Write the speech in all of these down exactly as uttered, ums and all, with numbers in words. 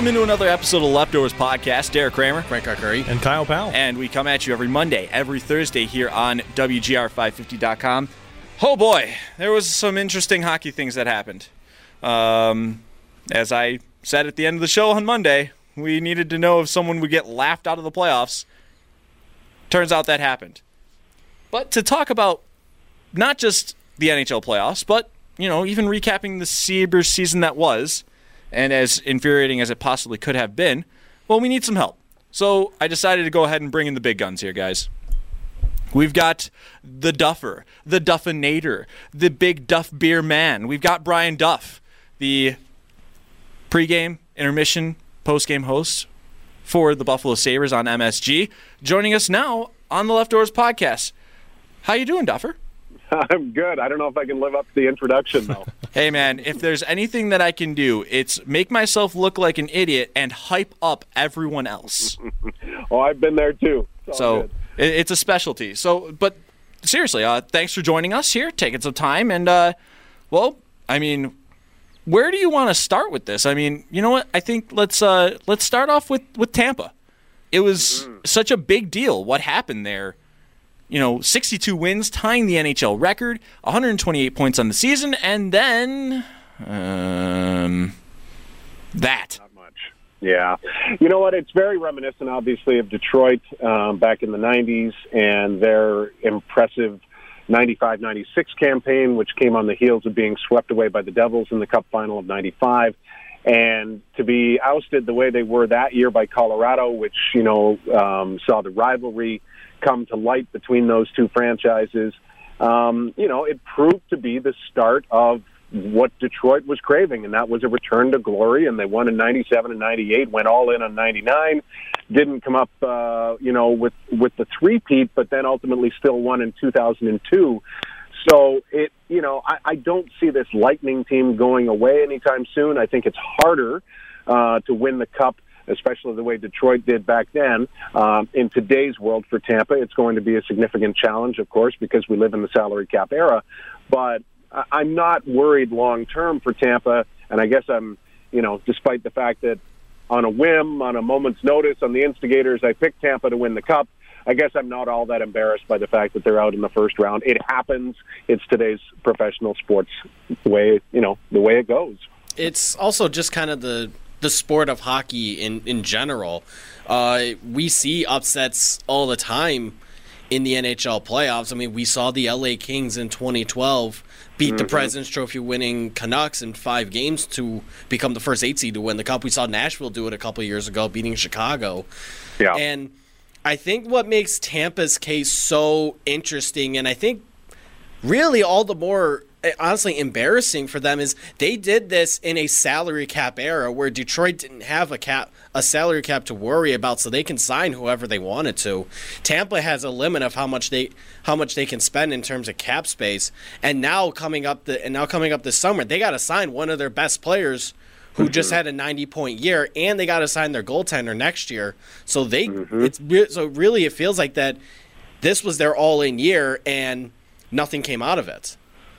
Welcome into another episode of Leftovers Podcast. Derek Kramer, Frank Arcuri, and Kyle Powell. And we come at you every Monday, every Thursday here on W G R five fifty dot com. Oh boy, there was some interesting hockey things that happened. Um, as I said at the end of the show on Monday, we needed to know if someone would get laughed out of the playoffs. Turns out that happened. But to talk about not just the N H L playoffs, but, you know, even recapping the Sabres season that was, and as infuriating as it possibly could have been, well, we need some help. So I decided to go ahead and bring in the big guns here, guys. We've got the Duffer, the Duffinator, the big Duff Beer Man. We've got Brian Duff, the pregame, intermission, postgame host for the Buffalo Sabres on M S G, joining us now on the Leftovers Podcast. How you doing, Duffer? I'm good. I don't know if I can live up to the introduction, though. Hey, man, if there's anything that I can do, it's make myself look like an idiot and hype up everyone else. Oh, I've been there, too. It's so good. It's a specialty. So, but seriously, uh, thanks for joining us here, taking some time. And, uh, well, I mean, where do you want to start with this? I mean, you know what? I think let's uh, let's start off with, with Tampa. It was mm-hmm. such a big deal what happened there. You know, sixty-two wins, tying the N H L record, one hundred twenty-eight points on the season, and then um, that. Not much. Yeah. You know what? It's very reminiscent, obviously, of Detroit um, back in the nineties and their impressive ninety-five ninety-six campaign, which came on the heels of being swept away by the Devils in the Cup final of ninety-five. And to be ousted the way they were that year by Colorado, which, you know, um, saw the rivalry come to light between those two franchises, um, you know, it proved to be the start of what Detroit was craving, and that was a return to glory. And they won in ninety-seven and ninety-eight, went all in on ninety-nine, didn't come up, uh, you know, with, with the three-peat, but then ultimately still won in two thousand two. So, it, you know, I, I don't see this Lightning team going away anytime soon. I think it's harder uh, to win the Cup, especially the way Detroit did back then. Um, in today's world for Tampa, it's going to be a significant challenge, of course, because we live in the salary cap era. But I'm not worried long-term for Tampa, and I guess I'm, you know, despite the fact that on a whim, on a moment's notice, on the instigators, I picked Tampa to win the Cup. I guess I'm not all that embarrassed by the fact that they're out in the first round. It happens. It's today's professional sports way, you know, the way it goes. It's also just kind of the the sport of hockey in, in general. Uh, we see upsets all the time in the N H L playoffs. I mean, we saw the L A Kings in twenty twelve beat mm-hmm. the President's Trophy winning Canucks in five games to become the first eight seed to win the Cup. We saw Nashville do it a couple of years ago, beating Chicago. Yeah. And I think what makes Tampa's case so interesting, and I think really all the more honestly embarrassing for them, is they did this in a salary cap era where Detroit didn't have a cap, a salary cap to worry about, so they can sign whoever they wanted to. Tampa has a limit of how much they how much they can spend in terms of cap space, and now coming up the and now coming up this summer, they got to sign one of their best players who just had a ninety-point year, and they got to sign their goaltender next year. So they, mm-hmm. it's re- so really it feels like that this was their all-in year, and nothing came out of it.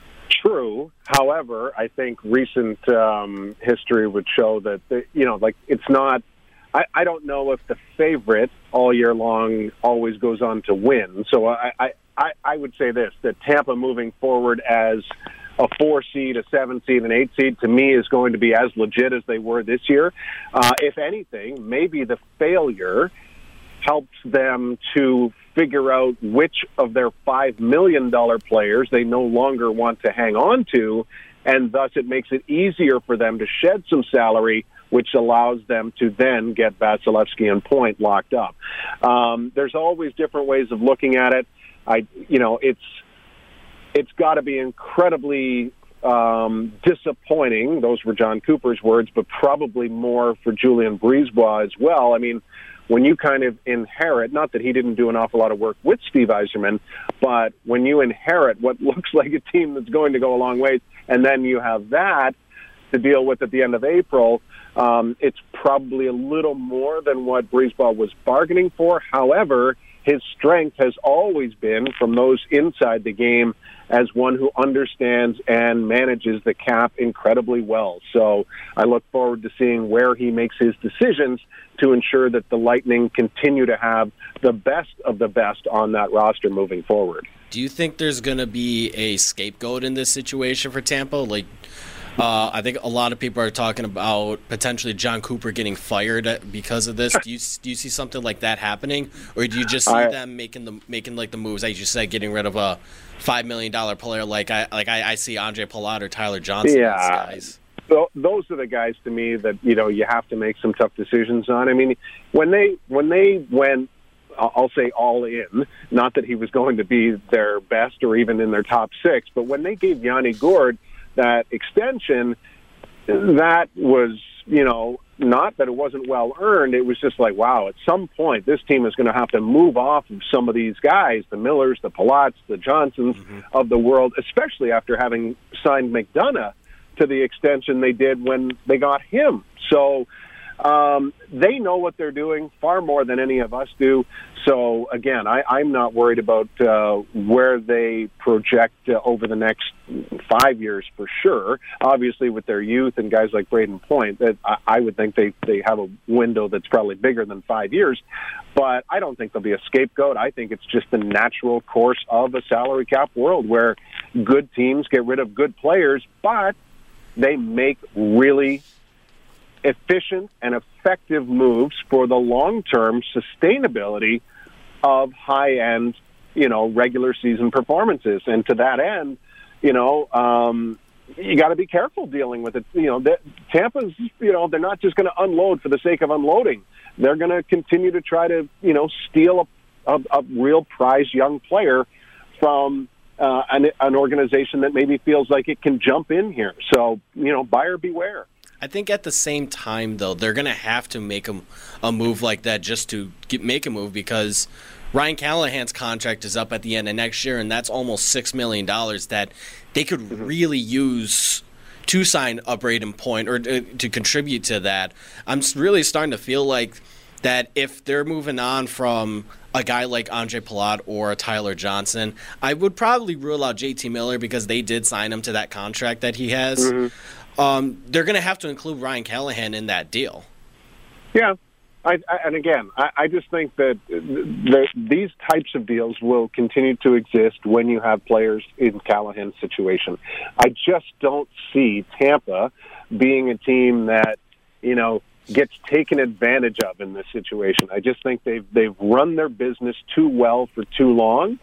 True. However, I think recent um, history would show that, the, you know, like it's not. I, I don't know if the favorite all year long always goes on to win. So I, I, I, I would say this: that Tampa moving forward as a four seed, a seven seed, an eight seed, to me is going to be as legit as they were this year. Uh, if anything, maybe the failure helps them to figure out which of their five million dollars players they no longer want to hang on to, and thus it makes it easier for them to shed some salary, which allows them to then get Vasilevsky and Point locked up. Um, there's always different ways of looking at it. I, you know, it's it's got to be incredibly um, disappointing. Those were John Cooper's words, but probably more for Julien Brisebois as well. I mean, when you kind of inherit, not that he didn't do an awful lot of work with Steve Yzerman, but when you inherit what looks like a team that's going to go a long way, and then you have that to deal with at the end of April, um, it's probably a little more than what Brisebois was bargaining for. However, his strength has always been from those inside the game as one who understands and manages the cap incredibly well. So I look forward to seeing where he makes his decisions to ensure that the Lightning continue to have the best of the best on that roster moving forward. Do you think there's going to be a scapegoat in this situation for Tampa? Like, uh, I think a lot of people are talking about potentially John Cooper getting fired because of this. Do you do you see something like that happening, or do you just see I, them making the making like the moves, as you said, getting rid of a five million dollar player like I like I, I see Andre Palat or Tyler Johnson? Yeah. Guys. So those are the guys to me that you know you have to make some tough decisions on. I mean, when they when they went, I'll say all in. Not that he was going to be their best or even in their top six, but when they gave Yanni Gourde that extension, that was, you know, not that it wasn't well earned. It was just like, wow, at some point this team is going to have to move off of some of these guys, the Millers, the Palats, the Johnsons mm-hmm. of the world, especially after having signed McDonough to the extension they did when they got him. So um, they know what they're doing far more than any of us do. So, again, I, I'm not worried about uh, where they project uh, over the next five years for sure. Obviously, with their youth and guys like Braden Point, that I, I would think they, they have a window that's probably bigger than five years. But I don't think there'll be a scapegoat. I think it's just the natural course of a salary cap world where good teams get rid of good players, but they make really efficient and effective moves for the long-term sustainability of high-end, you know, regular season performances. And to that end, you know, um, you got to be careful dealing with it. You know, that Tampa's, you know, they're not just going to unload for the sake of unloading. They're going to continue to try to, you know, steal a, a, a real prize young player from uh, an, an organization that maybe feels like it can jump in here. So, you know, buyer beware. I think at the same time, though, they're going to have to make a, a move like that just to get, make a move, because Ryan Callahan's contract is up at the end of next year, and that's almost six million dollars that they could mm-hmm. really use to sign a Braden Point or to, to contribute to that. I'm really starting to feel like that if they're moving on from a guy like Andre Palat or a Tyler Johnson, I would probably rule out J T Miller because they did sign him to that contract that he has. Mm-hmm. Um, they're going to have to include Ryan Callahan in that deal. Yeah. I, I, and again, I, I just think that the, these types of deals will continue to exist when you have players in Callahan's situation. I just don't see Tampa being a team that, you know, gets taken advantage of in this situation. I just think they've they've run their business too well for too long,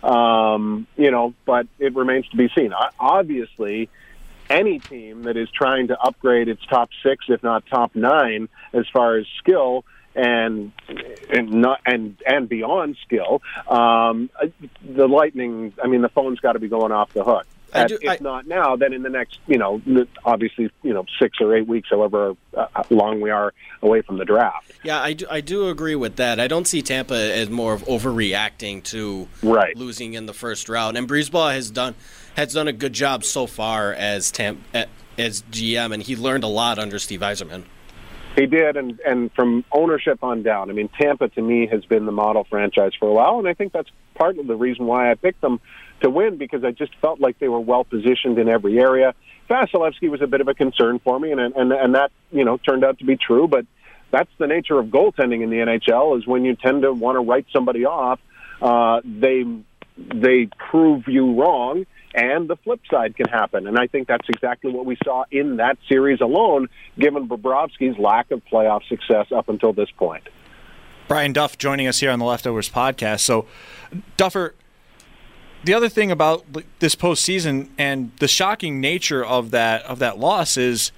um, you know, but it remains to be seen. Obviously, any team that is trying to upgrade its top six, if not top nine, as far as skill and and not and and beyond skill, um, the Lightning. I mean, the phone's got to be going off the hook. At, do, if I, not now, then in the next, you know, obviously, you know, six or eight weeks, however uh, long we are away from the draft. Yeah, I do, I do agree with that. I don't see Tampa as more of overreacting to right. losing in the first round. And Brisebois has done has done a good job so far as Tampa, as G M, and he learned a lot under Steve Yzerman. He did, and, and from ownership on down. I mean, Tampa, to me, has been the model franchise for a while, and I think that's part of the reason why I picked them to win, because I just felt like they were well-positioned in every area. Vasilevsky was a bit of a concern for me, and, and and that, you know, turned out to be true, but that's the nature of goaltending in the N H L, is when you tend to want to write somebody off, uh, they they prove you wrong, and the flip side can happen. And I think that's exactly what we saw in that series alone, given Bobrovsky's lack of playoff success up until this point. Brian Duff joining us here on the Leftovers podcast. So, Duffer, the other thing about this postseason and the shocking nature of that of that loss is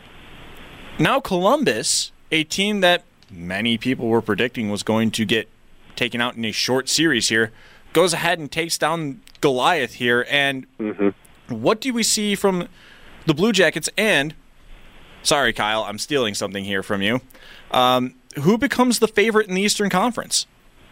now Columbus, a team that many people were predicting was going to get taken out in a short series here, goes ahead and takes down Goliath here. And mm-hmm. what do we see from the Blue Jackets? And, sorry, Kyle, I'm stealing something here from you. Um, who becomes the favorite in the Eastern Conference?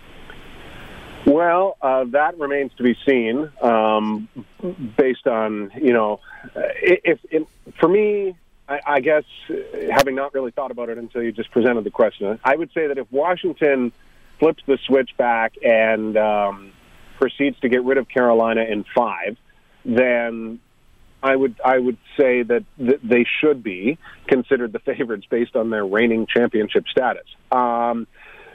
Well, uh, that remains to be seen, um, based on, you know, if, if for me, I, I guess, having not really thought about it until you just presented the question, I would say that if Washington flips the switch back and um, proceeds to get rid of Carolina in five, then I would I would say that th- they should be considered the favorites based on their reigning championship status. Um,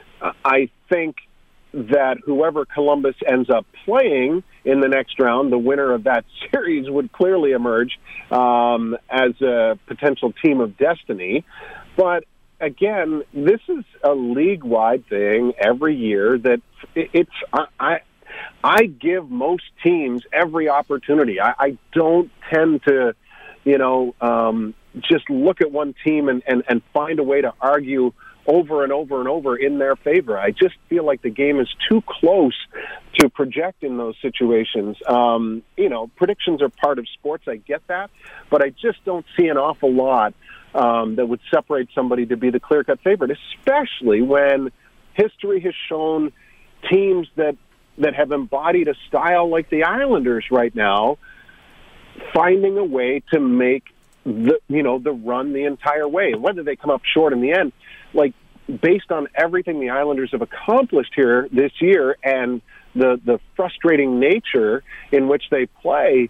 I think that whoever Columbus ends up playing in the next round, the winner of that series would clearly emerge um, as a potential team of destiny. But again, this is a league-wide thing every year that it's I, I I give most teams every opportunity. I, I don't tend to, you know, um, just look at one team and, and, and find a way to argue over and over and over in their favor. I just feel like the game is too close to project in those situations. Um, you know, predictions are part of sports. I get that, but I just don't see an awful lot um, that would separate somebody to be the clear-cut favorite, especially when history has shown teams that, that have embodied a style like the Islanders right now finding a way to make the, you know, the run the entire way. Whether they come up short in the end, like, based on everything the Islanders have accomplished here this year and the the frustrating nature in which they play,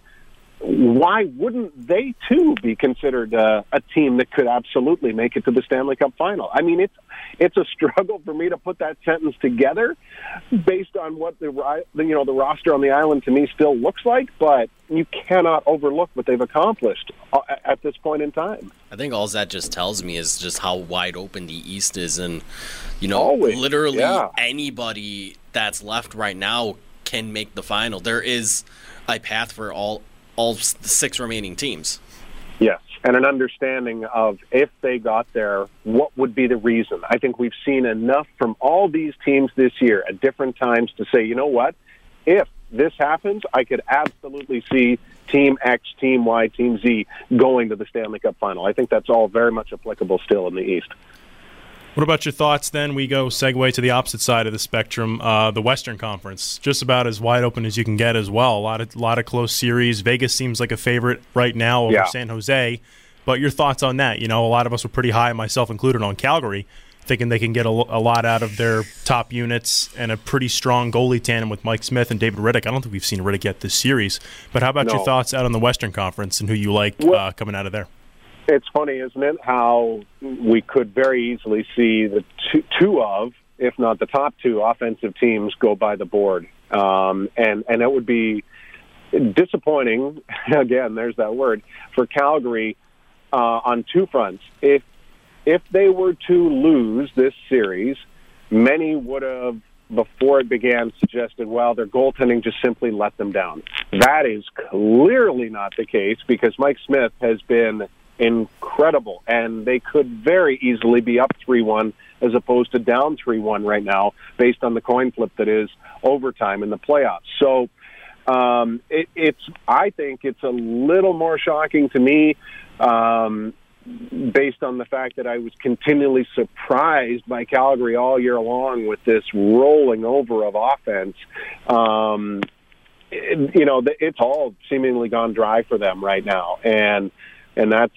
why wouldn't they too be considered uh, a team that could absolutely make it to the Stanley Cup final? I mean, it's it's a struggle for me to put that sentence together based on what the you know the roster on the island to me still looks like, but you cannot overlook what they've accomplished at this point in time. I think all that just tells me is just how wide open the East is, and you know, Always. literally yeah. anybody that's left right now can make the final. There is a path for all all six remaining teams. Yes, and an understanding of if they got there, what would be the reason. I think we've seen enough from all these teams this year at different times to say, you know what, if this happens, I could absolutely see Team X, Team Y, Team Z going to the Stanley Cup final. I think that's all very much applicable still in the East. What about your thoughts then? We go segue to the opposite side of the spectrum, uh, the Western Conference. Just about as wide open as you can get as well. A lot of, lot of close series. Vegas seems like a favorite right now over yeah. San Jose. But your thoughts on that? You know, a lot of us were pretty high, myself included, on Calgary, thinking they can get a, a lot out of their top units and a pretty strong goalie tandem with Mike Smith and David Rittich. I don't think we've seen Rittich yet this series. But how about no. your thoughts out on the Western Conference and who you like well, uh, coming out of there? It's funny, isn't it, how we could very easily see the two, two of, if not the top two, offensive teams go by the board. Um, and, and it would be disappointing, again, there's that word, for Calgary uh, on two fronts. If if they were to lose this series, many would have, before it began, suggested, well, their goaltending just simply let them down. That is clearly not the case because Mike Smith has been incredible, and they could very easily be up three one as opposed to down three one right now based on the coin flip that is overtime in the playoffs. So um, it, it's, I think it's a little more shocking to me um, based on the fact that I was continually surprised by Calgary all year long with this rolling over of offense. Um, it, you know, it's all seemingly gone dry for them right now, and And that's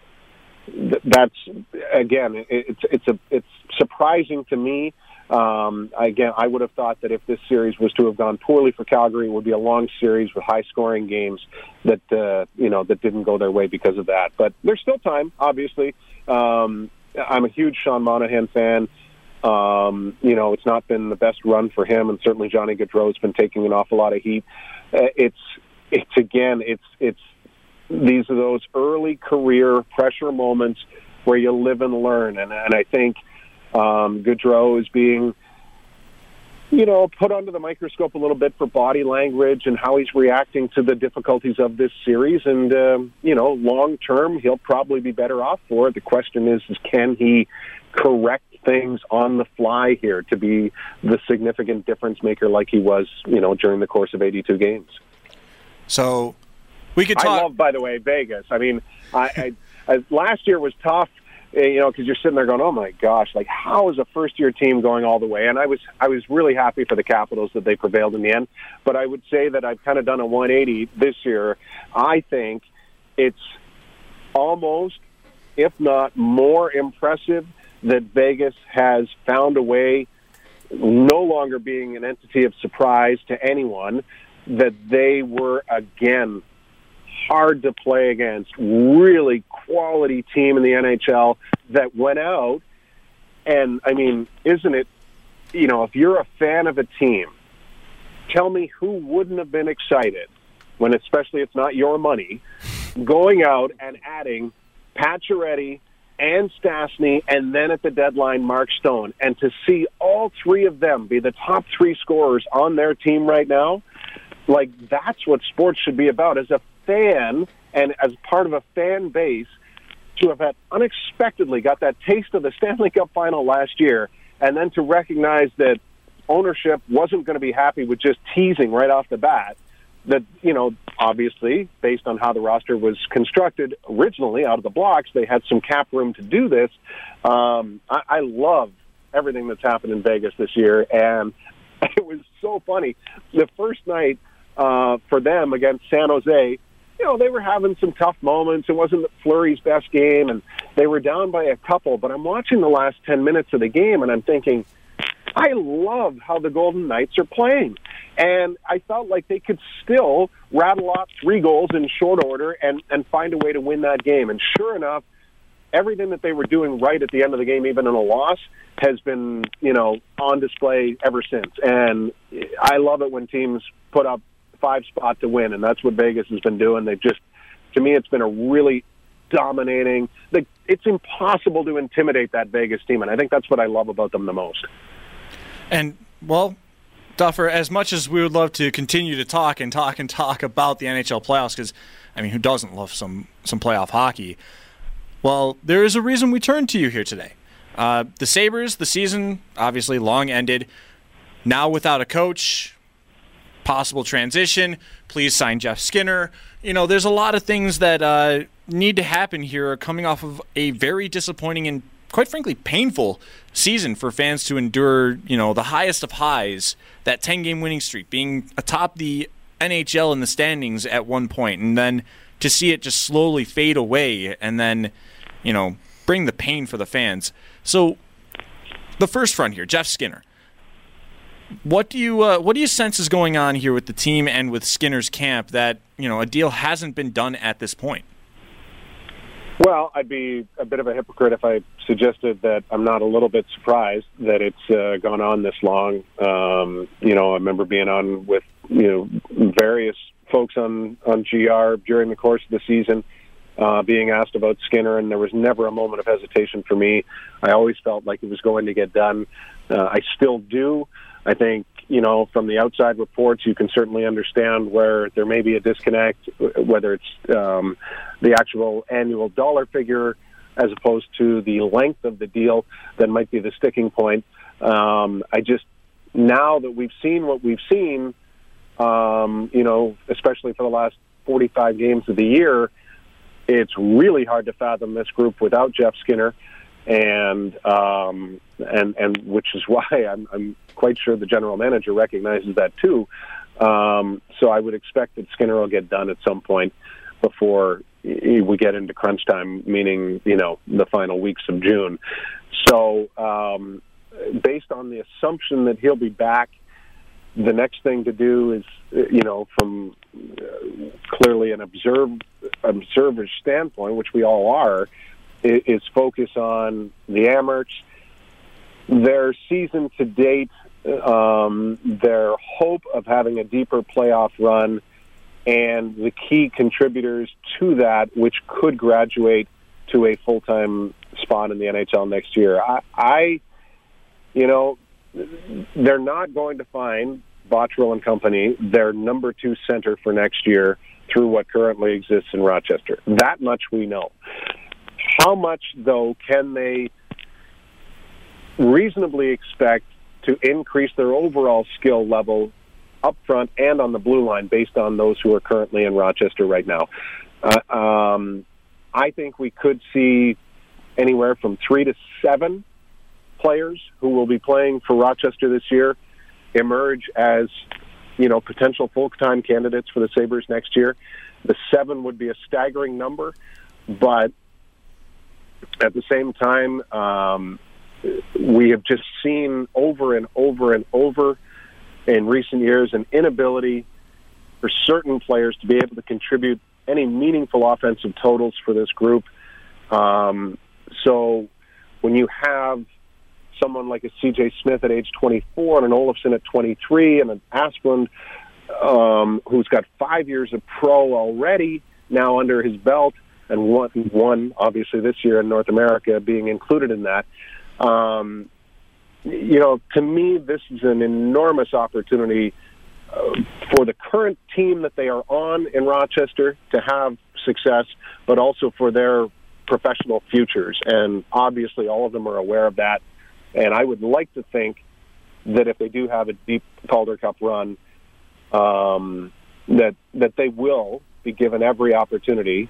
that's again, it's it's a it's surprising to me. Um, again, I would have thought that if this series was to have gone poorly for Calgary, it would be a long series with high-scoring games that uh, you know that didn't go their way because of that. But there's still time, obviously. Um, I'm a huge Sean Monahan fan. Um, you know, it's not been the best run for him, and certainly Johnny Gaudreau's been taking an awful lot of heat. Uh, it's it's again, it's it's. These are those early career pressure moments where you live and learn. And, and I think um, Gaudreau is being, you know, put under the microscope a little bit for body language and how he's reacting to the difficulties of this series. And, um, you know, long term, he'll probably be better off for it. The question is, is can he correct things on the fly here to be the significant difference maker like he was, you know, during the course of eighty-two games? So... We could talk. I love, by the way, Vegas. I mean, I, I, I last year was tough, you know, because you're sitting there going, "Oh my gosh, like how is a first-year team going all the way?" And I was, I was really happy for the Capitals that they prevailed in the end. But I would say that I've kind of done a one eighty this year. I think it's almost, if not more impressive, that Vegas has found a way no longer being an entity of surprise to anyone, that they were, again, hard to play against. Really quality team in the N H L that went out. And, I mean, isn't it, you know, if you're a fan of a team, tell me who wouldn't have been excited when, especially it's not your money, going out and adding Pacioretty and Stastny, and then at the deadline, Mark Stone. And to see all three of them be the top three scorers on their team right now, like, that's what sports should be about. As a fan and as part of a fan base, to have had unexpectedly got that taste of the Stanley Cup final last year, and then to recognize that ownership wasn't going to be happy with just teasing right off the bat, that, you know, obviously, based on how the roster was constructed originally out of the blocks, they had some cap room to do this. Um, I, I love everything that's happened in Vegas this year, and it was so funny. The first night uh, for them against San Jose, you know, they were having some tough moments. It wasn't Fleury's best game, and they were down by a couple. But I'm watching the last ten minutes of the game, and I'm thinking, I love how the Golden Knights are playing. And I felt like they could still rattle off three goals in short order and, and find a way to win that game. And sure enough, everything that they were doing right at the end of the game, even in a loss, has been, you know, on display ever since. And I love it when teams put up five spot to win, and that's what Vegas has been doing. They've just, to me, it's been a really dominating. It's impossible to intimidate that Vegas team, and I think that's what I love about them the most. And, well, Duffer, as much as we would love to continue to talk and talk and talk about the N H L playoffs, because, I mean, who doesn't love some, some playoff hockey? Well, there is a reason we turned to you here today. Uh, the Sabres, the season, obviously long ended. Now without a coach, possible transition, please sign Jeff Skinner. You know, there's a lot of things that uh, need to happen here coming off of a very disappointing and, quite frankly, painful season for fans to endure, you know, the highest of highs, that ten-game winning streak, being atop the N H L in the standings at one point, and then to see it just slowly fade away and then, you know, bring the pain for the fans. So the first front here, Jeff Skinner. What do you uh, what do you sense is going on here with the team and with Skinner's camp that, you know, a deal hasn't been done at this point? Well, I'd be a bit of a hypocrite if I suggested that I'm not a little bit surprised that it's uh, gone on this long. Um, you know, I remember being on with, you know, various folks on, on G R during the course of the season, uh, being asked about Skinner, and there was never a moment of hesitation for me. I always felt like it was going to get done. Uh, I still do. I think, you know, from the outside reports, you can certainly understand where there may be a disconnect, whether it's um, the actual annual dollar figure as opposed to the length of the deal that might be the sticking point. Um, I just, now that we've seen what we've seen, um, you know, especially for the last forty-five games of the year, it's really hard to fathom this group without Jeff Skinner. And um, and and which is why I'm, I'm quite sure the general manager recognizes that too. Um, so I would expect that Skinner will get done at some point before we get into crunch time, meaning, you know, the final weeks of June. So um, based on the assumption that he'll be back, the next thing to do is, you know, from uh, clearly an observe, observer's standpoint, which we all are, is focus on the Amerks, their season to date, um, their hope of having a deeper playoff run, and the key contributors to that, which could graduate to a full-time spot in the N H L next year. I, I you know, they're not going to find Botterill and company their number two center for next year through what currently exists in Rochester. That much we know. How much, though, can they reasonably expect to increase their overall skill level up front and on the blue line based on those who are currently in Rochester right now? Uh, um, I think we could see anywhere from three to seven players who will be playing for Rochester this year emerge as, you know, potential full-time candidates for the Sabres next year. The seven would be a staggering number, but at the same time, um, we have just seen over and over and over in recent years an inability for certain players to be able to contribute any meaningful offensive totals for this group. Um, so when you have someone like a C J Smith at age twenty-four and an Olofsson at twenty-three and an Asplund um, who's got five years of pro already now under his belt, and one, one obviously this year in North America being included in that, um, you know, to me, this is an enormous opportunity uh, for the current team that they are on in Rochester to have success, but also for their professional futures. And obviously all of them are aware of that. And I would like to think that if they do have a deep Calder Cup run, um, that that they will be given every opportunity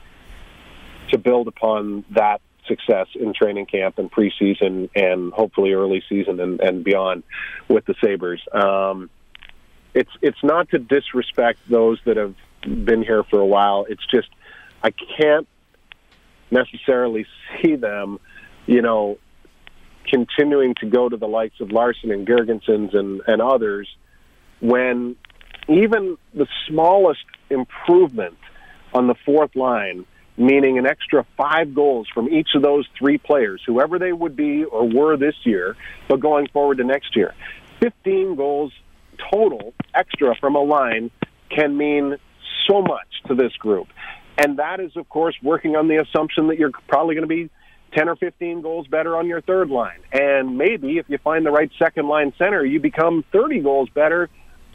to build upon that success in training camp and preseason and hopefully early season and, and beyond with the Sabres. Um, it's it's not to disrespect those that have been here for a while. It's just I can't necessarily see them, you know, continuing to go to the likes of Larson and Girgensons and, and others when even the smallest improvement on the fourth line, meaning an extra five goals from each of those three players, whoever they would be or were this year, but going forward to next year, fifteen goals total extra from a line can mean so much to this group. And that is, of course, working on the assumption that you're probably going to be ten or fifteen goals better on your third line. And maybe if you find the right second line center, you become thirty goals better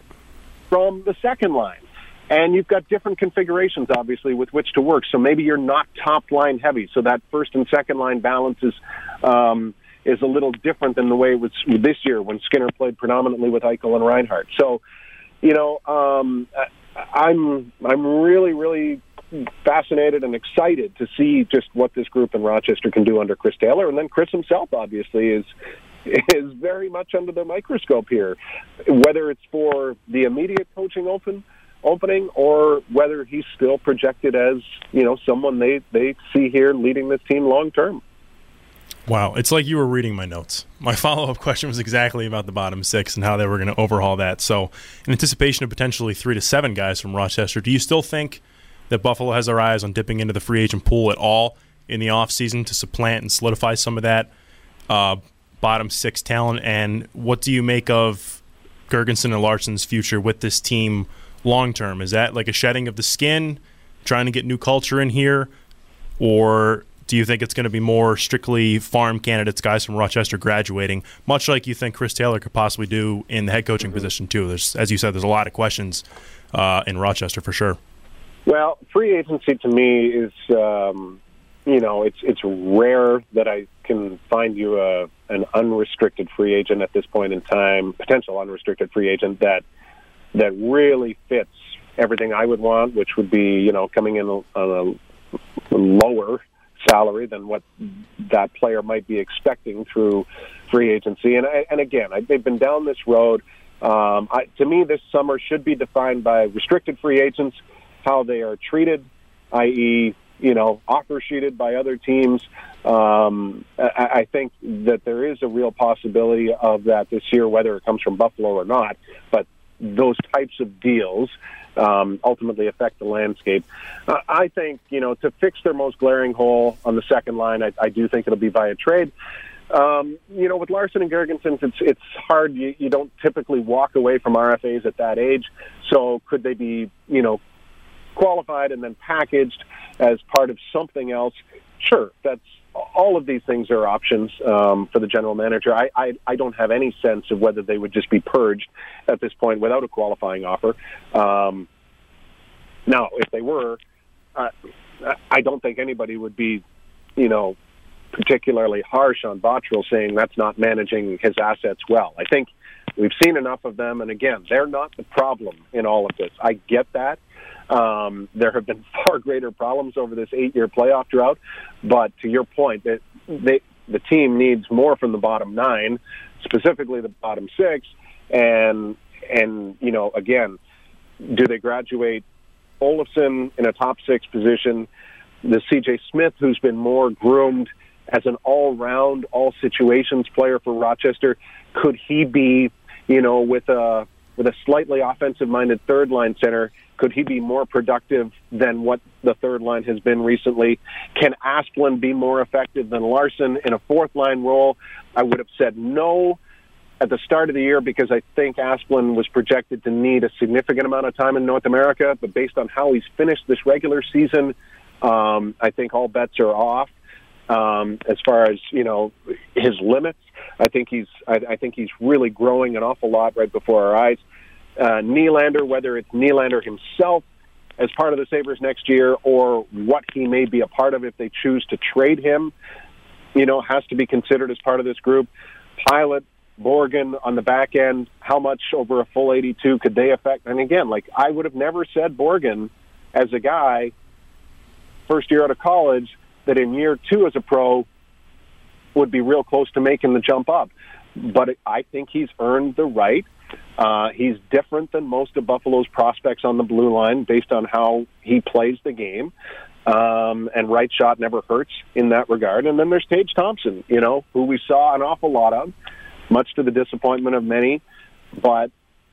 from the second line. And you've got different configurations, obviously, with which to work. So maybe you're not top line heavy. So that first and second line balance is, um, is a little different than the way it was this year when Skinner played predominantly with Eichel and Reinhart. So, you know, um, I'm I'm really, really fascinated and excited to see just what this group in Rochester can do under Chris Taylor. And then Chris himself, obviously, is is very much under the microscope here, whether it's for the immediate coaching open opening or whether he's still projected as, you know, someone they, they see here leading this team long term. Wow, it's like you were reading my notes. My follow-up question was exactly about the bottom six and how they were going to overhaul that. So in anticipation of potentially three to seven guys from Rochester, do you still think that Buffalo has their eyes on dipping into the free agent pool at all in the offseason to supplant and solidify some of that uh, bottom six talent? And what do you make of Girgensons and Larsson's future with this team long-term? Is that like a shedding of the skin, trying to get new culture in here, or do you think it's going to be more strictly farm candidates, guys from Rochester graduating, much like you think Chris Taylor could possibly do in the head coaching mm-hmm. position too? There's, as you said, there's a lot of questions uh, in Rochester for sure. Well, free agency to me is, um, you know, it's it's rare that I can find you a an unrestricted free agent at this point in time, potential unrestricted free agent that that really fits everything I would want, which would be, you know, coming in on a, a lower salary than what that player might be expecting through free agency. And I, and again, I, they've been down this road. Um, I, to me, this summer should be defined by restricted free agents, how they are treated, that is, you know, offer sheeted by other teams. Um, I, I think that there is a real possibility of that this year, whether it comes from Buffalo or not. But those types of deals um, ultimately affect the landscape. Uh, I think, you know, to fix their most glaring hole on the second line, I, I do think it'll be via trade. Um, you know, with Larson and Girgensons, it's it's hard. You, you don't typically walk away from R F As at that age. So could they be, you know, qualified and then packaged as part of something else? Sure, that's all of these things are options um, for the general manager. I, I I don't have any sense of whether they would just be purged at this point without a qualifying offer. Um, now, if they were, uh, I don't think anybody would be, you know, particularly harsh on Botterill saying that's not managing his assets well. I think we've seen enough of them, and again, they're not the problem in all of this. I get that. Um, there have been far greater problems over this eight-year playoff drought, but to your point, that they, the team needs more from the bottom nine, specifically the bottom six, and and you know, again, do they graduate Olofsson in a top six position? The C J Smith, who's been more groomed as an all-round, all-situations player for Rochester? Could he be, you know, with a with a slightly offensive-minded third-line center, could he be more productive than what the third line has been recently? Can Asplund be more effective than Larson in a fourth-line role? I would have said no at the start of the year because I think Asplund was projected to need a significant amount of time in North America, but based on how he's finished this regular season, um, I think all bets are off. Um, as far as, you know, his limits, I think he's I, I think he's really growing an awful lot right before our eyes. Uh, Nylander, whether it's Nylander himself as part of the Sabres next year or what he may be a part of if they choose to trade him, you know, has to be considered as part of this group. Pilot, Borgen on the back end, how much over a full eighty-two could they affect? And again, like I would have never said Borgen as a guy, first year out of college, that in year two as a pro would be real close to making the jump up. But I think he's earned the right. Uh, he's different than most of Buffalo's prospects on the blue line based on how he plays the game. Um, and right shot never hurts in that regard. And then there's Tage Thompson, you know, who we saw an awful lot of, much to the disappointment of many. But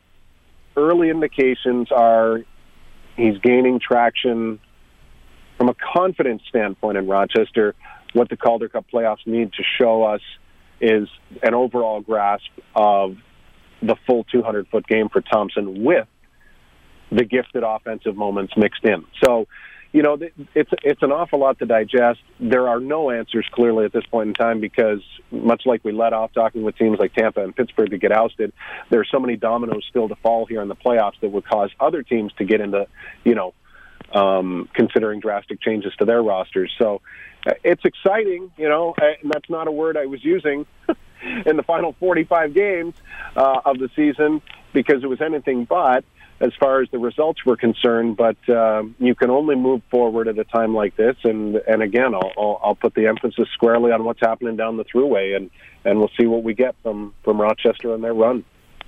early indications are he's gaining traction from a confidence standpoint in Rochester. What the Calder Cup playoffs need to show us is an overall grasp of the full two hundred foot game for Thompson with the gifted offensive moments mixed in. So, you know, it's it's an awful lot to digest. There are no answers clearly at this point in time because, much like we let off talking with teams like Tampa and Pittsburgh to get ousted, there are so many dominoes still to fall here in the playoffs that would cause other teams to get into, you know, um, considering drastic changes to their rosters. So uh, it's exciting, you know, and that's not a word I was using in the final forty-five games uh, of the season because it was anything but as far as the results were concerned. But uh, you can only move forward at a time like this. And, and again, I'll, I'll, I'll put the emphasis squarely on what's happening down the thruway, and, and we'll see what we get from, from Rochester on their run.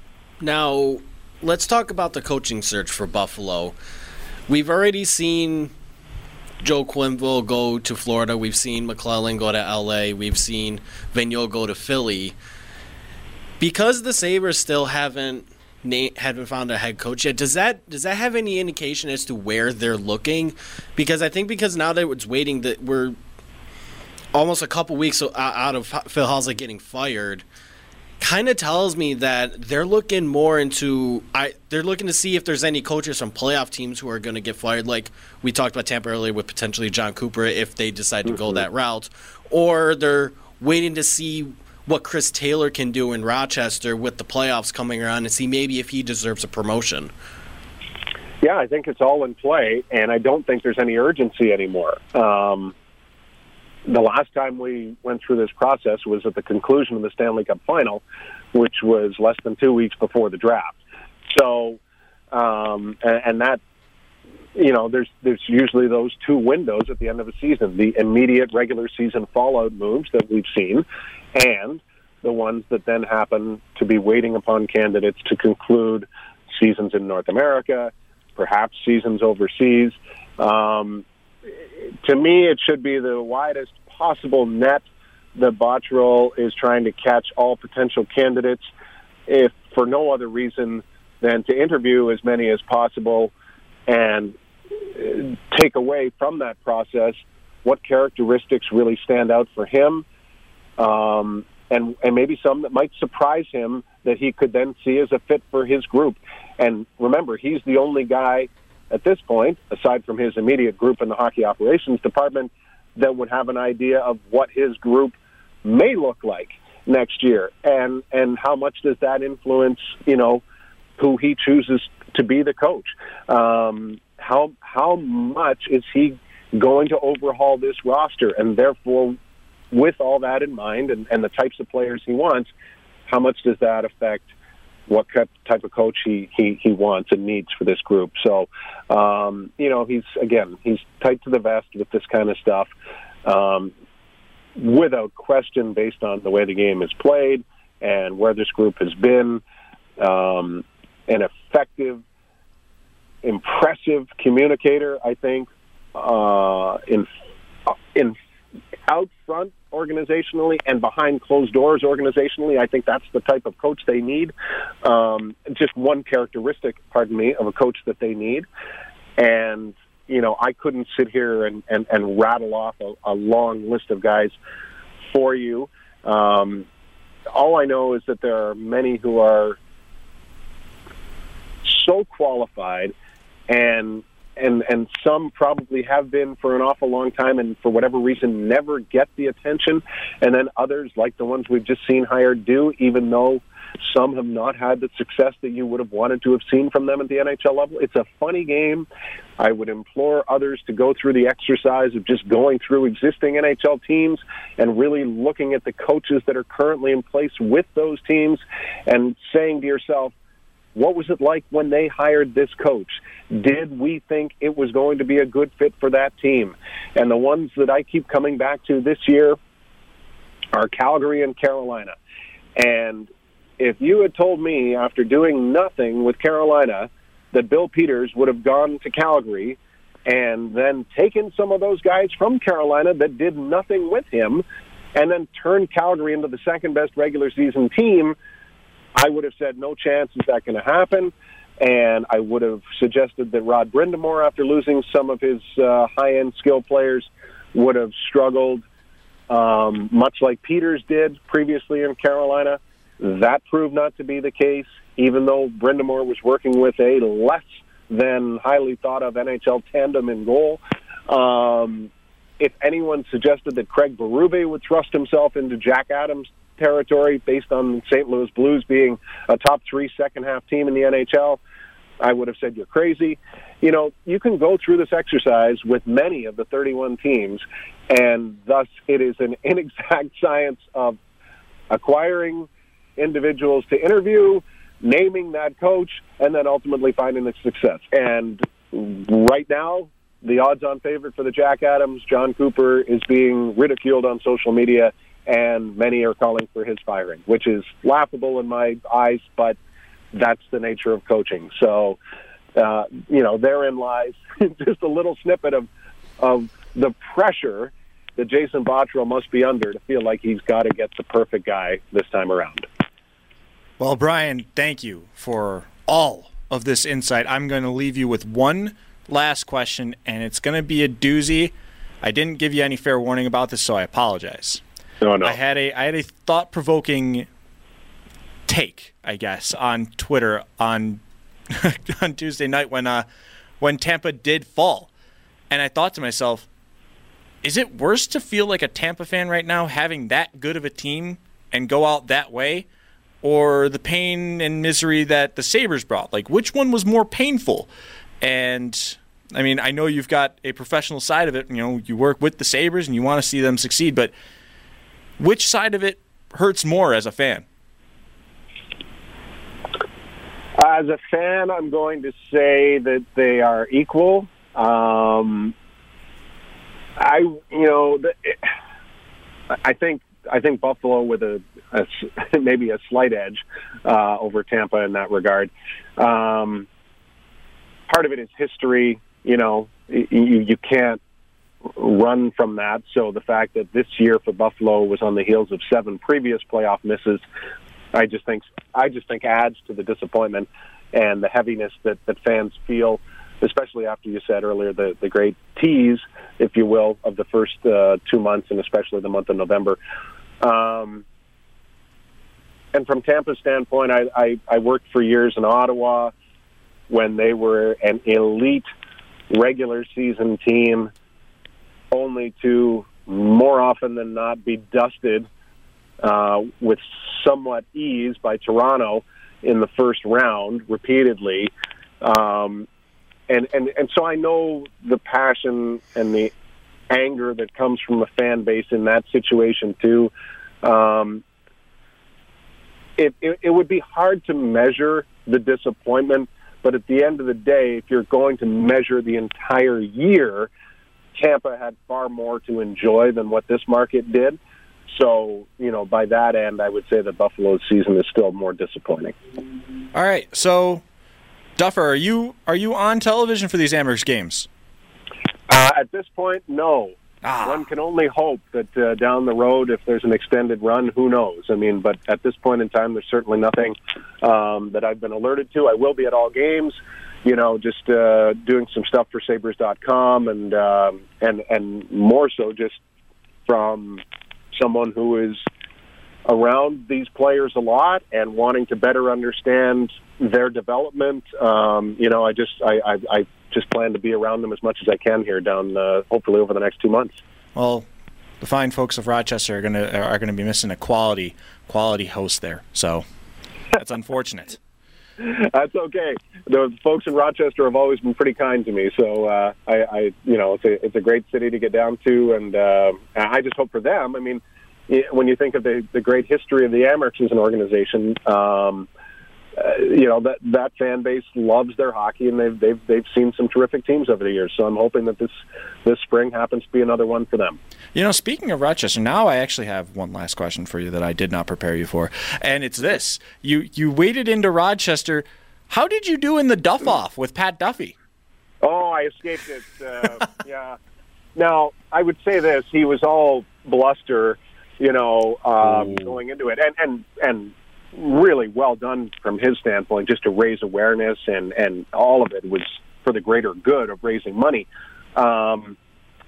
Now, let's talk about the coaching search for Buffalo. We've already seen Joe Quenneville go to Florida. We've seen McClellan go to L A. We've seen Vigneault go to Philly. Because the Sabres still haven't haven't found a head coach yet, does that does that have any indication as to where they're looking? Because I think because now that it's waiting, that we're almost a couple weeks out of Phil Housley getting fired, kind of tells me that they're looking more into I they're looking to see if there's any coaches from playoff teams who are going to get fired, like we talked about Tampa earlier with potentially John Cooper if they decide to mm-hmm. go that route, or they're waiting to see what Chris Taylor can do in Rochester with the playoffs coming around and see maybe if he deserves a promotion. Yeah, I think it's all in play, and I don't think there's any urgency anymore. Um, the last time we went through this process was at the conclusion of the Stanley Cup Final, which was less than two weeks before the draft. So, um, and, and that, you know, there's there's usually those two windows at the end of a season, the immediate regular season fallout moves that we've seen, and the ones that then happen to be waiting upon candidates to conclude seasons in North America, perhaps seasons overseas. Um, to me, it should be the widest possible net that Botterill is trying to catch all potential candidates, if for no other reason than to interview as many as possible and take away from that process what characteristics really stand out for him, um, and, and maybe some that might surprise him that he could then see as a fit for his group. And remember, he's the only guy at this point, aside from his immediate group in the hockey operations department, that would have an idea of what his group may look like next year, and and how much does that influence, you know, who he chooses to be the coach. Um, how how much is he going to overhaul this roster, and therefore, with all that in mind and, and the types of players he wants, how much does that affect what type of coach he, he, he wants and needs for this group? So, um, you know, he's, again, he's tight to the vest with this kind of stuff, um, without question, based on the way the game is played and where this group has been. Um, an effective, impressive communicator, I think, uh, in in out front organizationally and behind closed doors organizationally. I think that's the type of coach they need. Um, just one characteristic, pardon me, of a coach that they need. And, you know, I couldn't sit here and, and, and rattle off a, a long list of guys for you. Um, all I know is that there are many who are so qualified, and and and some probably have been for an awful long time, and for whatever reason never get the attention, and then others, like the ones we've just seen hired, do, even though some have not had the success that you would have wanted to have seen from them at the N H L level. It's a funny game. I would implore others to go through the exercise of just going through existing N H L teams and really looking at the coaches that are currently in place with those teams and saying to yourself, what was it like when they hired this coach? Did we think it was going to be a good fit for that team? And the ones that I keep coming back to this year are Calgary and Carolina. And if you had told me after doing nothing with Carolina that Bill Peters would have gone to Calgary and then taken some of those guys from Carolina that did nothing with him and then turned Calgary into the second-best regular season team, I would have said, no chance is that going to happen. And I would have suggested that Rod Brind'Amour, after losing some of his uh, high-end skill players, would have struggled um, much like Peters did previously in Carolina. That proved not to be the case, even though Brind'Amour was working with a less than highly thought-of N H L tandem in goal. Um, if anyone suggested that Craig Berube would thrust himself into Jack Adams territory based on Saint Louis Blues being a top three second-half team in the N H L, I would have said you're crazy. You know, you can go through this exercise with many of the thirty-one teams, and thus it is an inexact science of acquiring individuals to interview, naming that coach, and then ultimately finding the success. And right now, the odds-on favorite for the Jack Adams, John Cooper, is being ridiculed on social media, and many are calling for his firing, which is laughable in my eyes, but that's the nature of coaching. So, uh, you know, therein lies just a little snippet of of the pressure that Jason Botterill must be under to feel like he's got to get the perfect guy this time around. Well, Brian, thank you for all of this insight. I'm going to leave you with one last question, and it's going to be a doozy. I didn't give you any fair warning about this, so I apologize. No, no. I had a I had a thought-provoking take, I guess, on Twitter on on Tuesday night when uh, when Tampa did fall, and I thought to myself, is it worse to feel like a Tampa fan right now having that good of a team and go out that way, or the pain and misery that the Sabres brought? Like, which one was more painful? And I mean, I know you've got a professional side of it. You know, you work with the Sabres and you want to see them succeed, but which side of it hurts more as a fan? As a fan, I'm going to say that they are equal. Um, I, you know, I think I think Buffalo with a, a maybe a slight edge uh, over Tampa in that regard. Um, part of it is history. You know, you, you can't run from that. So the fact that this year for Buffalo was on the heels of seven previous playoff misses, I just think I just think adds to the disappointment and the heaviness that, that fans feel, especially after you said earlier the, the great tease, if you will, of the first uh, two months and especially the month of November. Um, and from Tampa's standpoint, I, I, I worked for years in Ottawa when they were an elite regular season team, only to more often than not be dusted uh, with somewhat ease by Toronto in the first round repeatedly. Um, and, and, and so I know the passion and the anger that comes from a fan base in that situation too. Um, it, it, it would be hard to measure the disappointment, but at the end of the day, if you're going to measure the entire year, Tampa had far more to enjoy than what this market did. So, you know, by that end, I would say that Buffalo's season is still more disappointing. All right, so Duffer, are you are you on television for these Amherst games? Uh, at this point, no. Ah. One can only hope that uh, down the road, if there's an extended run, who knows? I mean, but at this point in time, there's certainly nothing um, that I've been alerted to. I will be at all games, you know, just uh, doing some stuff for Sabres dot com and um, and and more so just from someone who is around these players a lot and wanting to better understand their development. Um, you know, I just I, I, I just plan to be around them as much as I can here down, uh, hopefully over the next two months. Well, the fine folks of Rochester are gonna are gonna be missing a quality quality host there. So that's unfortunate. That's okay. The folks in Rochester have always been pretty kind to me, so uh, I, I, you know, it's a it's a great city to get down to, and uh, I just hope for them. I mean, when you think of the the great history of the Amerks as an organization, um, uh, you know that that fan base loves their hockey, and they've they've they've seen some terrific teams over the years. So I'm hoping that this this spring happens to be another one for them. You know, speaking of Rochester, now I actually have one last question for you that I did not prepare you for, and it's this: you you waded into Rochester. How did you do in the Duff Off with Pat Duffy? Oh, I escaped it. Uh, yeah. Now I would say this: he was all bluster, you know, um, going into it, and and and really well done from his standpoint, just to raise awareness, and and all of it was for the greater good of raising money. Um,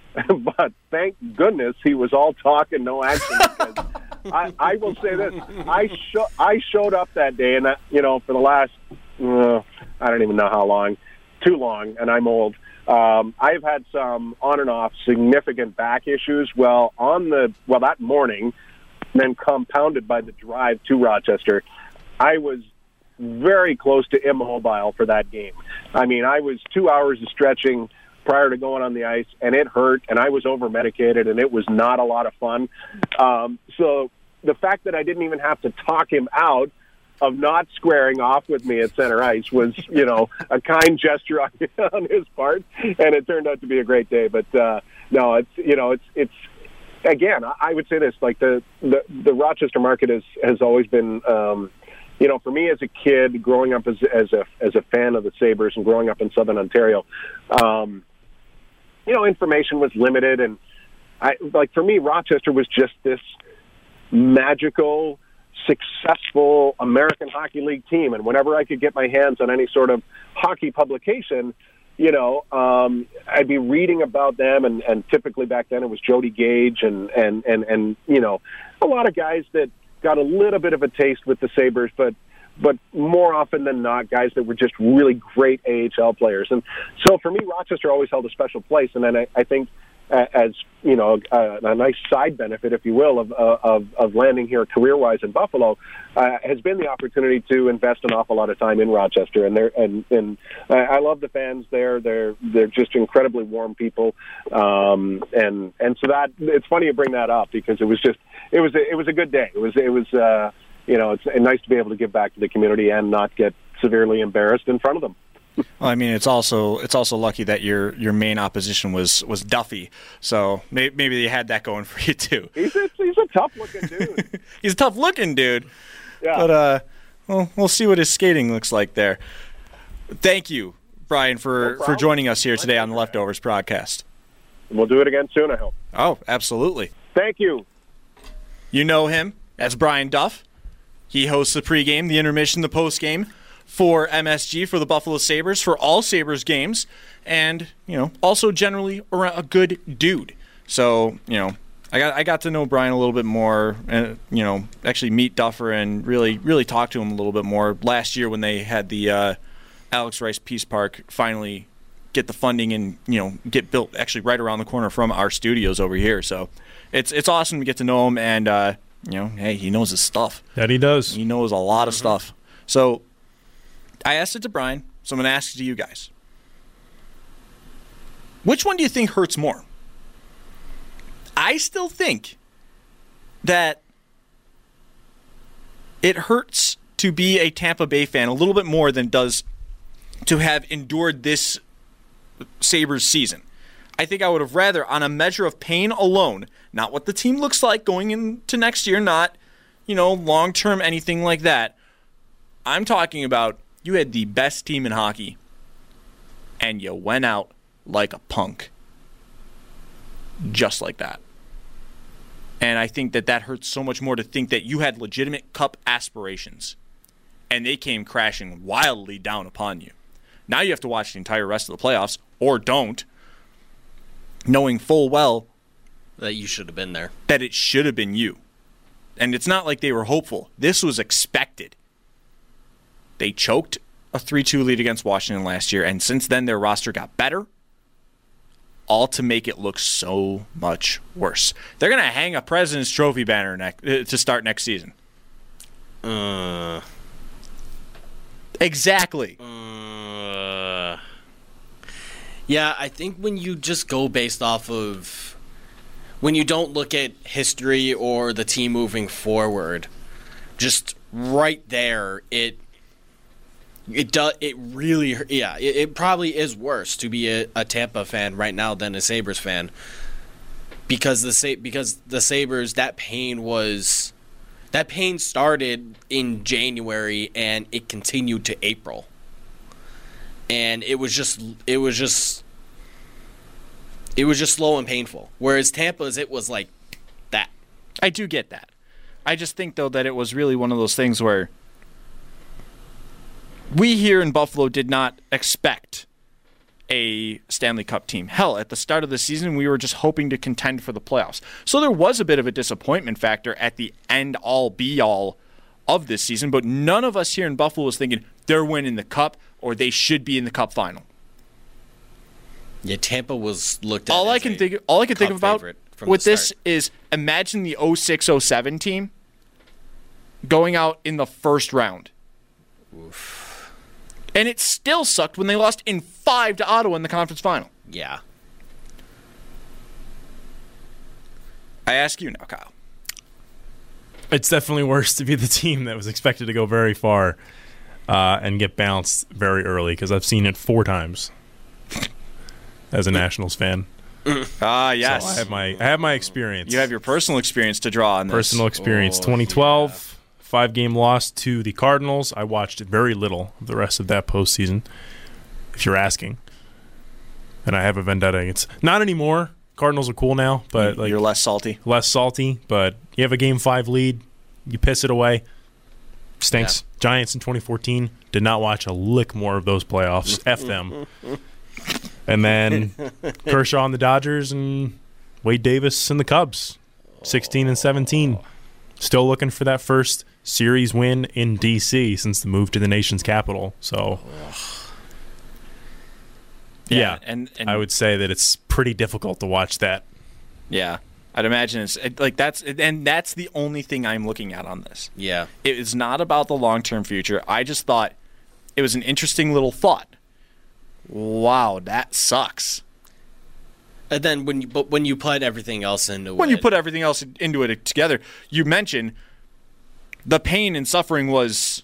But thank goodness he was all talk and no action. Because I, I will say this: I sho- I showed up that day, and that, you know, for the last uh, I don't even know how long, too long, and I'm old. Um, I've had some on and off significant back issues. Well, on the well that morning, then compounded by the drive to Rochester, I was very close to immobile for that game. I mean, I was two hours of stretching prior to going on the ice, and it hurt, and I was over-medicated, and it was not a lot of fun. Um, so the fact that I didn't even have to talk him out of not squaring off with me at center ice was, you know, a kind gesture on, on his part, and it turned out to be a great day. But, uh, no, it's, you know, it's, it's, again, I would say this, like the, the, the Rochester market has, has always been, um, you know, for me as a kid, growing up as, as a, as a fan of the Sabres and growing up in Southern Ontario, um, you know, information was limited, and I like for me, Rochester was just this magical, successful American Hockey League team. And whenever I could get my hands on any sort of hockey publication, you know, um, I'd be reading about them. And, and typically back then it was Jody Gage and, and, and, and, you know, a lot of guys that got a little bit of a taste with the Sabres, but but more often than not, guys that were just really great A H L players. And so for me, Rochester always held a special place. And then I, I think uh, as, you know, a, a nice side benefit, if you will, of, uh, of, of landing here career-wise in Buffalo, uh, has been the opportunity to invest an awful lot of time in Rochester. And they're, and, and I love the fans there. They're, they're just incredibly warm people. Um, and, and so that, it's funny you bring that up because it was just, it was, a, it was a good day. It was, it was, uh, you know, it's nice to be able to give back to the community and not get severely embarrassed in front of them. Well, I mean, it's also it's also lucky that your your main opposition was was Duffy, so maybe, maybe you had that going for you too. He's a, he's a tough looking dude. He's a tough looking dude. Yeah. But uh, well, we'll see what his skating looks like there. Thank you, Brian, for No for joining us here today on the Leftovers podcast. We'll do it again soon, I hope. Oh, absolutely. Thank you. You know him as Brian Duff. He hosts the pregame, the intermission, the postgame for M S G, for the Buffalo Sabres, for all Sabres games, and, you know, also generally a good dude. So, you know, I got I got to know Brian a little bit more, and, you know, actually meet Duffer and really, really talk to him a little bit more last year when they had the uh, Alex Rice Peace Park finally get the funding and, you know, get built actually right around the corner from our studios over here. So it's it's awesome to get to know him, and, uh, you know, hey, he knows his stuff. That he does. He knows a lot of stuff. So I asked it to Brian, so I'm going to ask it to you guys. Which one do you think hurts more? I still think that it hurts to be a Tampa Bay fan a little bit more than it does to have endured this Sabres season. I think I would have rather, on a measure of pain alone, not what the team looks like going into next year, not, you know, long-term anything like that. I'm talking about you had the best team in hockey, and you went out like a punk. just like that. And I think that that hurts so much more to think that you had legitimate cup aspirations and they came crashing wildly down upon you. Now you have to watch the entire rest of the playoffs, or don't, knowing full well that you should have been there. That it should have been you. And it's not like they were hopeful. This was expected. They choked a three two lead against Washington last year, and since then their roster got better, all to make it look so much worse. They're going to hang a President's Trophy banner next, uh, to start next season. Uh, exactly. Uh, yeah, I think when you just go based off of... When you don't look at history or the team moving forward, just right there, it... It does. It really, yeah. It, it probably is worse to be a, a Tampa fan right now than a Sabres fan, because the Sa- because the Sabres, that pain was, that pain started in January and it continued to April, and it was just it was just it was just slow and painful. Whereas Tampa's, it was like that. I do get that. I just think though that it was really one of those things where we here in Buffalo did not expect a Stanley Cup team. Hell, at the start of the season, we were just hoping to contend for the playoffs. So there was a bit of a disappointment factor at the end-all, be-all of this season, but none of us here in Buffalo was thinking they're winning the Cup or they should be in the Cup final. Yeah, Tampa was looked at all as I can a think all I can think Cup about favorite from with the this start. is imagine the oh six oh seven team going out in the first round. Oof. And it still sucked when they lost in five to Ottawa in the conference final. Yeah. I ask you now, Kyle. It's definitely worse to be the team that was expected to go very far uh, and get bounced very early, because I've seen it four times as a Nationals fan. Ah, yes. So I have my I have my experience. You have your personal experience to draw on this. Personal experience. Oh, twenty twelve, five-game loss to the Cardinals. I watched very little of the rest of that postseason, if you're asking. And I have a vendetta against... Not anymore. Cardinals are cool now, but like You're less salty. less salty. But you have a game five lead, you piss it away. Stinks. Yeah. Giants in twenty fourteen. Did not watch a lick more of those playoffs. F them. And then Kershaw and the Dodgers and Wade Davis and the Cubs. sixteen and seventeen. Still looking for that first series win in D C since the move to the nation's capital. So, yeah, and, and I would say that it's pretty difficult to watch that. Yeah, I'd imagine it's it, like that's and that's the only thing I'm looking at on this. Yeah. It is not about the long-term future. I just thought it was an interesting little thought. Wow, that sucks. And then when you but when you put everything else into When it, you put everything else into it together, you mentioned the pain and suffering was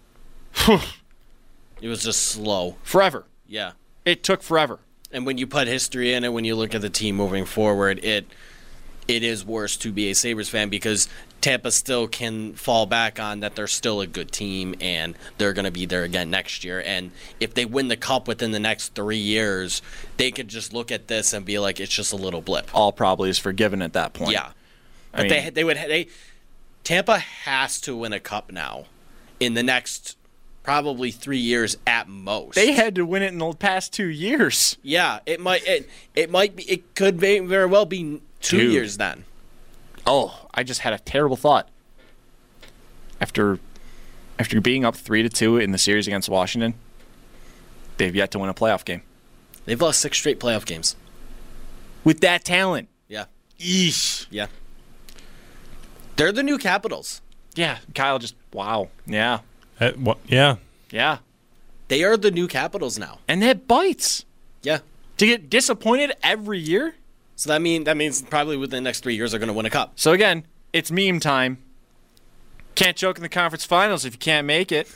it was just slow. forever. Yeah. It took forever. And when you put history in it, when you look at the team moving forward, it it is worse to be a Sabres fan because Tampa still can fall back on that they're still a good team and they're going to be there again next year. And if they win the Cup within the next three years, they could just look at this and be like, it's just a little blip. All probably is forgiven at that point. Yeah. I But mean, they they would they Tampa has to win a Cup now in the next probably three years at most. they had to win it in the past two years. Yeah, it might it, it might be it could be, very well be two Dude. years then. Oh, I just had a terrible thought. After after being up three to two in the series against Washington, they've yet to win a playoff game. They've lost six straight playoff games. With that talent. Yeah. Eesh. Yeah. They're the new Capitals. Yeah, Kyle just wow. Yeah. Uh, what, yeah. Yeah. They are the new Capitals now. And that bites. Yeah. To get disappointed every year? So that mean that means probably within the next three years they're going to win a Cup. So again, it's meme time. Can't joke in the conference finals if you can't make it.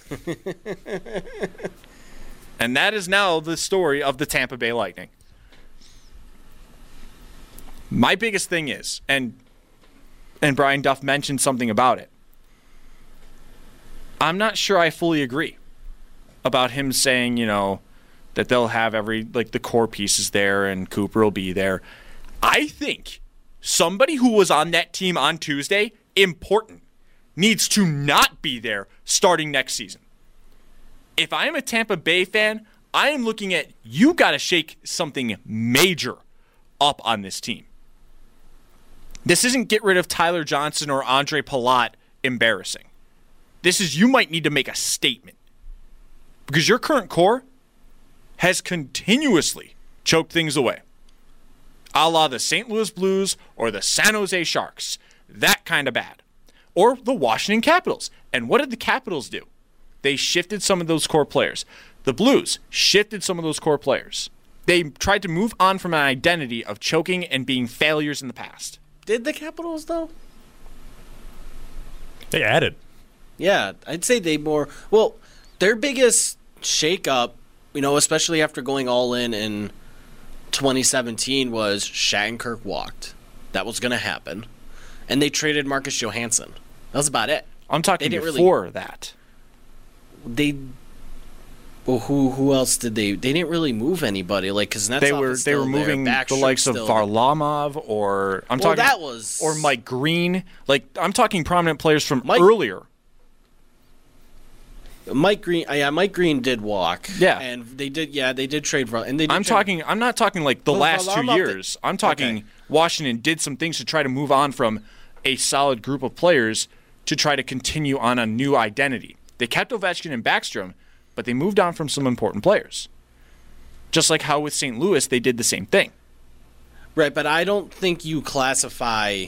And that is now the story of the Tampa Bay Lightning. My biggest thing is, and and Brian Duff mentioned something about it, I'm not sure I fully agree about him saying, you know, that they'll have every, like the core pieces there and Cooper will be there. I think somebody who was on that team on Tuesday, important, needs to not be there starting next season. If I am a Tampa Bay fan, I am looking at you got to shake something major up on this team. This isn't get rid of Tyler Johnson or Andre Palat embarrassing. This is you might need to make a statement. Because your current core has continuously choked things away. A la the Saint Louis Blues or the San Jose Sharks. That kind of bad. Or the Washington Capitals. And what did the Capitals do? They shifted some of those core players. The Blues shifted some of those core players. They tried to move on from an identity of choking and being failures in the past. Did the Capitals, though? They added. Yeah, I'd say they more... Well, their biggest shakeup, you know, especially after going all in in twenty seventeen, was Shattenkirk walked. That was going to happen. And they traded Marcus Johansson. That was about it. I'm talking They didn't before really- that. They... Well, who who else did they... They didn't really move anybody. Like, Kuznetsov They were is they still were moving there. the Backstrom's likes of still there. Varlamov or I'm Well, talking that was... or Mike Green. Like I'm talking prominent players from Mike- earlier. Mike Green... uh, Yeah, Mike Green did walk. Yeah. And they did... Yeah, they did trade... Var- And they did I'm trade- talking I'm not talking like the Well, last two Varlamov did- years. I'm talking Okay. Washington did some things to try to move on from a solid group of players to try to continue on a new identity. They kept Ovechkin and Backstrom, but they moved on from some important players. Just like how with Saint Louis they did the same thing. Right, but I don't think you classify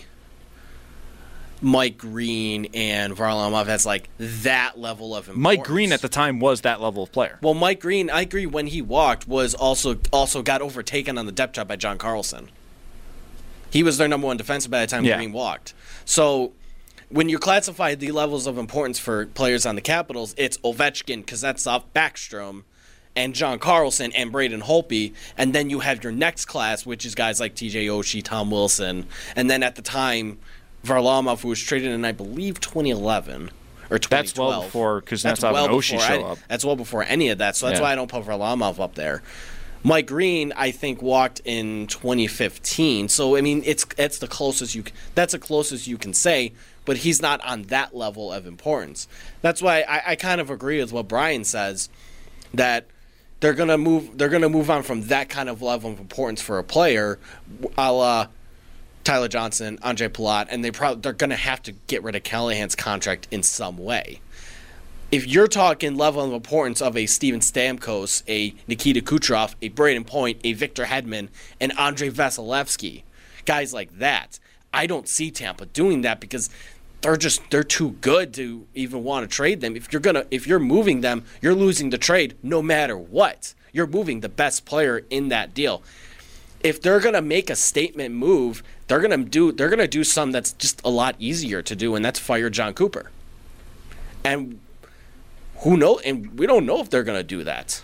Mike Green and Varlamov as like that level of importance. Mike Green at the time was that level of player. Well, Mike Green, I agree, when he walked, was also also got overtaken on the depth chart by John Carlson. He was their number one defenseman by the time Yeah. Green walked. So when you classify the levels of importance for players on the Capitals, it's Ovechkin, Kuznetsov, Backstrom, and John Carlson and Braden Holtby, and then you have your next class, which is guys like T J Oshie, Tom Wilson, and then at the time, Varlamov, who was traded in, I believe, twenty eleven or twenty twelve. That's well before That's Kuznetsov well and Oshie before show any- up. That's well before any of that, so that's Yeah. why I don't put Varlamov up there. Mike Green, I think, walked in twenty fifteen. So I mean, it's it's the closest you c- that's the closest you can say, but he's not on that level of importance. That's why I, I kind of agree with what Brian says, that they're gonna move they're gonna move on from that kind of level of importance for a player, a la Tyler Johnson, Andre Palat, and they probably they're gonna have to get rid of Callahan's contract in some way. If you're talking level of importance of a Steven Stamkos, a Nikita Kucherov, a Braden Point, a Victor Hedman, and Andrei Vasilevsky, guys like that, I don't see Tampa doing that because they're just they're too good to even want to trade them. If you're gonna if you're moving them, you're losing the trade no matter what. You're moving the best player in that deal. If they're gonna make a statement move, they're gonna do they're gonna do something that's just a lot easier to do, and that's fire John Cooper. And who knows? And we don't know if they're going to do that.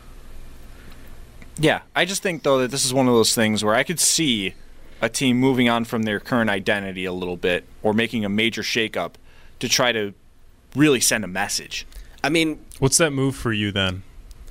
Yeah, I just think, though, that this is one of those things where I could see a team moving on from their current identity a little bit or making a major shakeup to try to really send a message. I mean, What's that move for you then?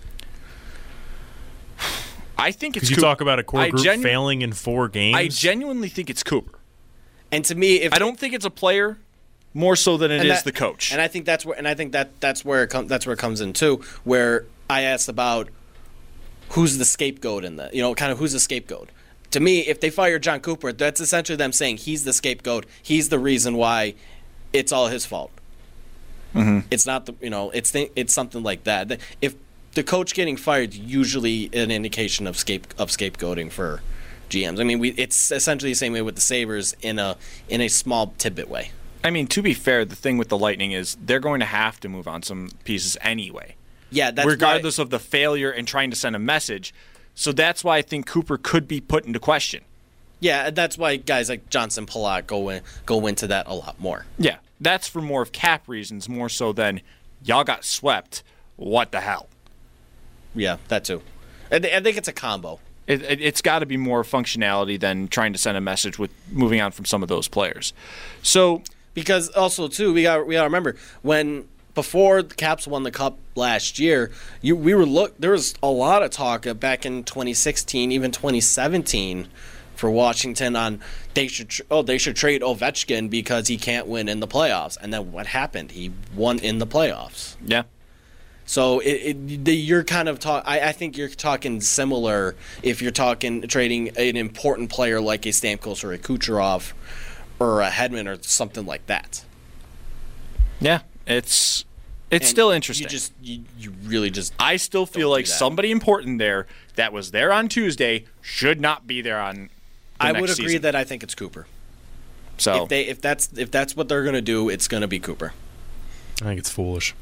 I think it's Because you Cooper. talk about a core I group genu- failing in four games. I genuinely think it's Cooper. and to me, if I don't think it's a player more so than it and is that- the coach. and I think that's where and I think that that's where it com- that's where it comes in too. Where I asked about who's the scapegoat in the you know kind of who's the scapegoat. To me, if they fire John Cooper, that's essentially them saying he's the scapegoat. He's the reason why it's all his fault. Mm-hmm. It's not the you know it's th- it's something like that. If the coach getting fired, usually an indication of scape of scapegoating for G Ms. I mean, we it's essentially the same way with the Sabres in a in a small tidbit way. I mean, to be fair, the thing with the Lightning is they're going to have to move on some pieces anyway, Yeah, that's regardless why, of the failure and trying to send a message. So that's why I think Cooper could be put into question. Yeah, that's why guys like Johnson, Palat go in, go into that a lot more. Yeah, that's for more of cap reasons, more so than y'all got swept. What the hell? Yeah, that too. I, th- I think it's a combo. It, it, it's got to be more functionality than trying to send a message with moving on from some of those players. So Because also too, we got we got to remember when before the Caps won the Cup last year, you we were look there was a lot of talk uh, back in twenty sixteen, even twenty seventeen, for Washington on they should tr- oh they should trade Ovechkin because he can't win in the playoffs. And then what happened? He won in the playoffs. Yeah. So it, it, the, you're kind of talk. I, I think you're talking similar if you're talking trading an important player like a Stamkos or a Kucherov or a Hedman or something like that. Yeah, it's it's And still interesting. You just you, you really just I still feel Don't like do that. somebody important there that was there on Tuesday should not be there on. The I next would agree season. that I think it's Cooper. So If they if that's if that's what they're gonna do, it's gonna be Cooper. I think it's foolish.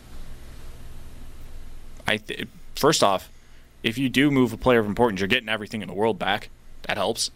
I th- first off, if you do move a player of importance, you're getting everything in the world back. That helps.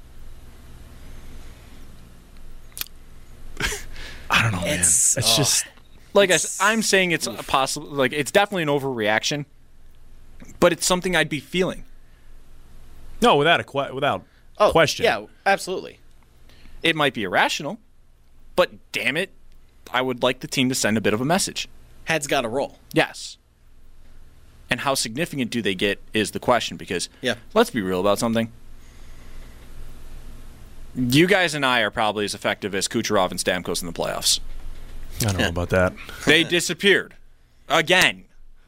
I don't know, man. It's- It's, oh. just Like I, s- I'm saying, it's a possible. Like it's definitely an overreaction, but it's something I'd be feeling. no without a que- without Oh, question. Yeah, absolutely. It might be irrational, but damn it, I would like the team to send a bit of a message. Head's got to roll. Yes. And how significant do they get is the question, because Yeah. let's be real about something. You guys and I are probably as effective as Kucherov and Stamkos in the playoffs. I don't know about that. They disappeared. Again.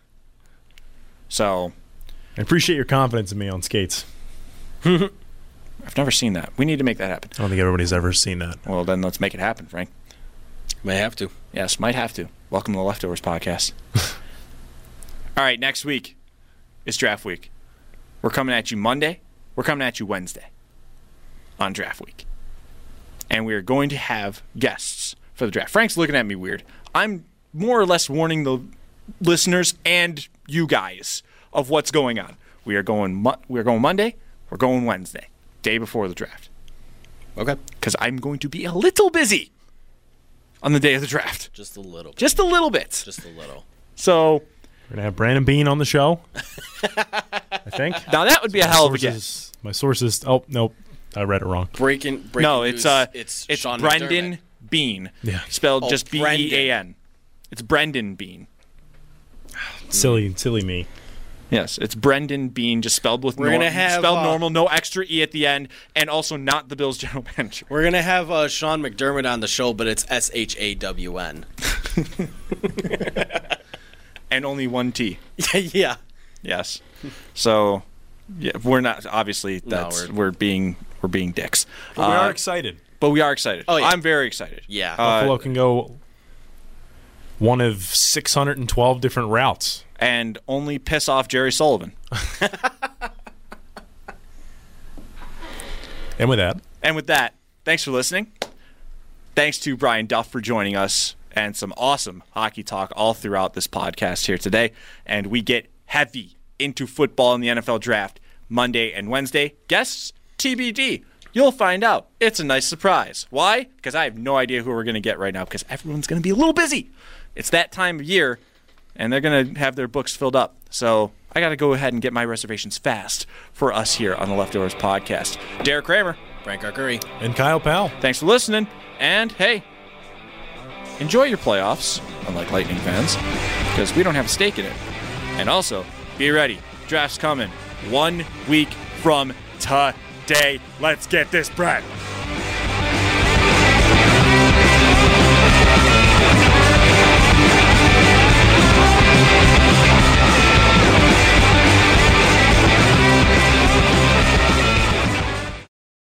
So, I appreciate your confidence in me on skates. I've never seen that. We need to make that happen. I don't think everybody's ever seen that. Well, then let's make it happen, Frank. May have to. Yes, might have to. Welcome to the Leftovers Podcast. All right, next week is draft week. We're coming at you Monday. We're coming at you Wednesday on draft week. And we are going to have guests for the draft. Frank's looking at me weird. I'm more or less warning the listeners and you guys of what's going on. We are going Mo- we are going Monday. We're going Wednesday, day before the draft. Okay. Because I'm going to be a little busy on the day of the draft. Just a little. Just a little bit. Just a little. So We're gonna have Brandon Bean on the show. I think. now that would be a hell of a guess. Sources- My sources. Oh nope, I read it wrong. Breaking. breaking No, news, it's uh, it's it's Sean Brendan McDermott. Bean. Yeah. Spelled Oh, just B E A N. It's Brendan Bean. Silly, silly me. Yes, it's Brendan Bean, just spelled with We're nor- gonna have, spelled uh, normal, no extra e at the end, and also not the Bills' general manager. We're gonna have uh, Sean McDermott on the show, but it's S H A W N. And only one T. Yeah. Yes. So, yeah, we're not obviously that's we're- we're, being we're being dicks. we are Uh, excited. but we are excited. Oh, yeah. I'm very excited. Yeah. Uh, Buffalo can go one of six hundred twelve different routes. and only piss off Jerry Sullivan. And with that, And with that, thanks for listening. Thanks to Brian Duff for joining us and some awesome hockey talk all throughout this podcast here today. And we get heavy into football in the N F L draft Monday and Wednesday. Guests, T B D. You'll find out. It's a nice surprise. Why? Because I have no idea who we're going to get right now because everyone's going to be a little busy. It's that time of year, and they're going to have their books filled up. So I got to go ahead and get my reservations fast for us here on the Leftovers Podcast. Derek Kramer. Frank Arcuri. and Kyle Powell. Thanks for listening. And hey, enjoy your playoffs, unlike Lightning fans, because we don't have a stake in it. And also, be ready. Draft's coming one week from today. Let's get this bread.